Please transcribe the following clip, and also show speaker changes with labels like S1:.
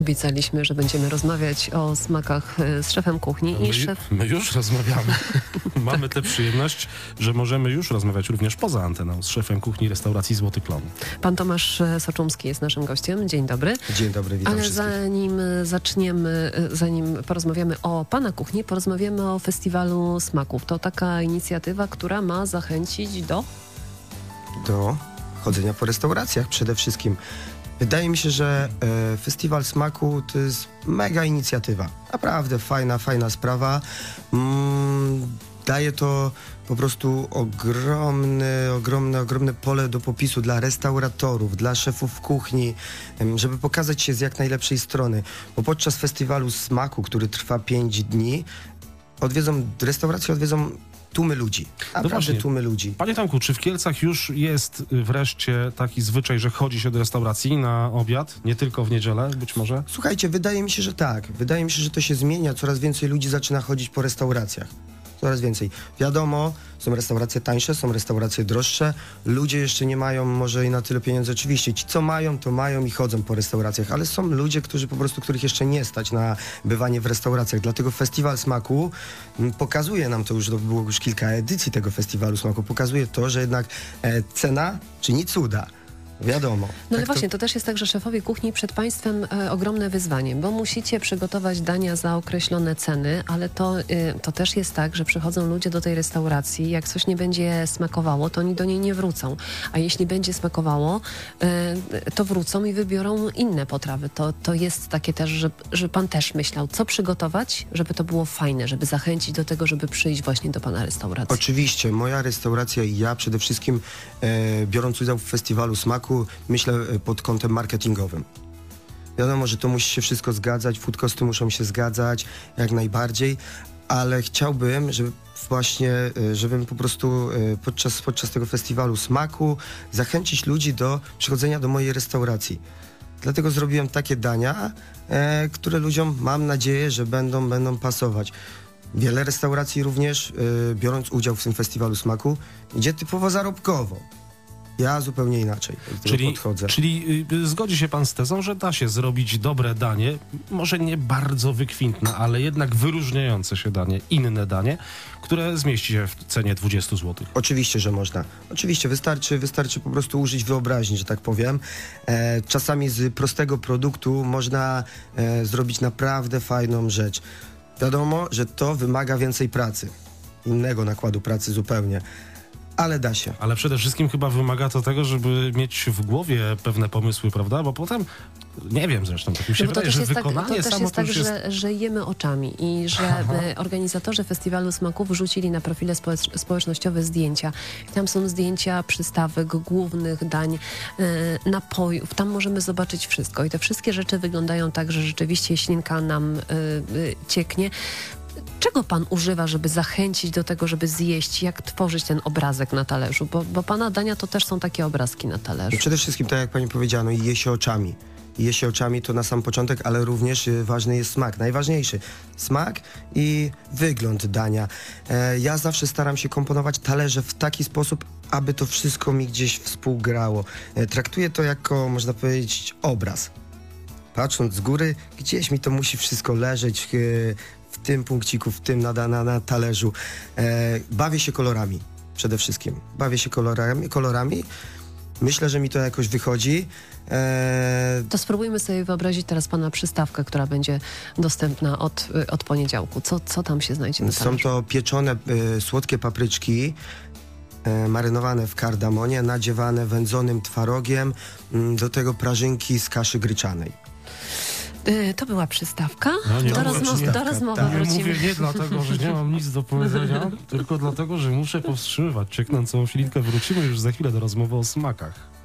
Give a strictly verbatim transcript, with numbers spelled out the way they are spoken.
S1: Obiecaliśmy, że będziemy rozmawiać o smakach z szefem kuchni.
S2: My,
S1: I szef...
S2: my już rozmawiamy. Mamy tę przyjemność, że możemy już rozmawiać również poza anteną z szefem kuchni restauracji Złoty Klon.
S1: Pan Tomasz Soczumski jest naszym gościem. Dzień dobry.
S3: Dzień dobry, witam
S1: Ale
S3: wszystkich.
S1: zanim zaczniemy, zanim porozmawiamy o pana kuchni, porozmawiamy o Festiwalu Smaków. To taka inicjatywa, która ma zachęcić do...
S3: Do chodzenia po restauracjach przede wszystkim. Wydaje mi się, że e, Festiwal Smaku to jest mega inicjatywa. Naprawdę fajna, fajna sprawa. Mm, daje to po prostu ogromne, ogromne, ogromne pole do popisu dla restauratorów, dla szefów kuchni, em, żeby pokazać się z jak najlepszej strony. Bo podczas Festiwalu Smaku, który trwa pięć dni, odwiedzą, restauracje odwiedzą tłumy ludzi. Naprawdę
S2: No
S3: tłumy ludzi.
S2: Panie Tomku, czy w Kielcach już jest wreszcie taki zwyczaj, że chodzi się do restauracji na obiad, nie tylko w niedzielę być może?
S3: Słuchajcie, wydaje mi się, że tak. Wydaje mi się, że to się zmienia. Coraz więcej ludzi zaczyna chodzić po restauracjach. Coraz więcej. Wiadomo, są restauracje tańsze, są restauracje droższe. Ludzie jeszcze nie mają może i na tyle pieniędzy. Oczywiście ci, co mają, to mają i chodzą po restauracjach, ale są ludzie, którzy po prostu, których jeszcze nie stać na bywanie w restauracjach. Dlatego Festiwal Smaku m, pokazuje nam to już, to było już kilka edycji tego Festiwalu Smaku, pokazuje to, że jednak e, cena czyni cuda. Wiadomo.
S1: No ale
S3: Tak to-
S1: właśnie, to też jest tak, że szefowie kuchni przed państwem e, ogromne wyzwanie, bo musicie przygotować dania za określone ceny, ale to, e, to też jest tak, że przychodzą ludzie do tej restauracji, jak coś nie będzie smakowało, to oni do niej nie wrócą. A jeśli będzie smakowało, e, to wrócą i wybiorą inne potrawy. To, to jest takie też, że, że pan też myślał, co przygotować, żeby to było fajne, żeby zachęcić do tego, żeby przyjść właśnie do pana restauracji.
S3: Oczywiście, moja restauracja i ja przede wszystkim e, biorąc udział w Festiwalu Smaku, myślę e, pod kątem marketingowym. Wiadomo, że to musi się wszystko zgadzać, food costy muszą się zgadzać jak najbardziej, ale chciałbym, żeby właśnie, e, żebym po prostu e, podczas, podczas tego Festiwalu Smaku zachęcić ludzi do przychodzenia do mojej restauracji. Dlatego zrobiłem takie dania, e, które ludziom, mam nadzieję, że będą, będą pasować. Wiele restauracji również, y, biorąc udział w tym Festiwalu Smaku, idzie typowo zarobkowo. Ja zupełnie inaczej do tego
S2: Czyli,
S3: podchodzę.
S2: czyli y, zgodzi się pan z tezą, że da się zrobić dobre danie, może nie bardzo wykwintne, ale jednak wyróżniające się danie, inne danie, które zmieści się w cenie dwadzieścia złotych.
S3: Oczywiście, że można. Oczywiście, wystarczy, wystarczy po prostu użyć wyobraźni, że tak powiem. E, czasami z prostego produktu można e, zrobić naprawdę fajną rzecz. Wiadomo, że to wymaga więcej pracy. Innego nakładu pracy zupełnie. Ale da się.
S2: Ale przede wszystkim chyba wymaga to tego, żeby mieć w głowie pewne pomysły, prawda? Bo potem, nie wiem zresztą, tak mi się
S1: No bo to
S2: wydaje,
S1: też
S2: że
S1: jest tak, to
S2: wykonanie
S1: też
S2: samo
S1: jest
S2: to
S1: tak,
S2: już jest...
S1: że, że jemy oczami i że e, organizatorzy Festiwalu Smaków wrzucili na profile społecz- społecznościowe zdjęcia. I tam są zdjęcia przystawek, głównych dań, e, napojów. Tam możemy zobaczyć wszystko. I te wszystkie rzeczy wyglądają tak, że rzeczywiście ślinka nam e, e, cieknie. Czego pan używa, żeby zachęcić do tego, żeby zjeść? Jak tworzyć ten obrazek na talerzu? Bo, bo pana dania to też są takie obrazki na talerzu.
S3: No przede wszystkim, tak jak pani powiedziała, no i je się oczami. Je się oczami to na sam początek, ale również y, ważny jest smak. Najważniejszy smak i wygląd dania. E, ja zawsze staram się komponować talerze w taki sposób, aby to wszystko mi gdzieś współgrało. E, traktuję to jako, można powiedzieć, obraz. Patrząc z góry, gdzieś mi to musi wszystko leżeć y, w tym punkciku, w tym na, na, na talerzu. E, bawię się kolorami przede wszystkim. Bawię się kolorami, kolorami. Myślę, że mi to jakoś wychodzi. E,
S1: To spróbujmy sobie wyobrazić teraz pana przystawkę, która będzie dostępna od, od poniedziałku. Co, co tam się znajdzie na
S3: są
S1: talerzu?
S3: to pieczone e, słodkie papryczki, e, marynowane w kardamonie, nadziewane wędzonym twarogiem, m, do tego prażynki z kaszy gryczanej.
S1: Y, To była przystawka.
S2: No nie
S1: do,
S2: była
S1: rozmo-
S3: przystawka,
S1: do rozmowy
S3: tak.
S2: Nie
S1: wrócimy.
S2: mówię nie dlatego, że nie mam nic do powiedzenia, tylko dlatego, że muszę powstrzymywać cieknącą ślinkę. Wrócimy już za chwilę do rozmowy o smakach.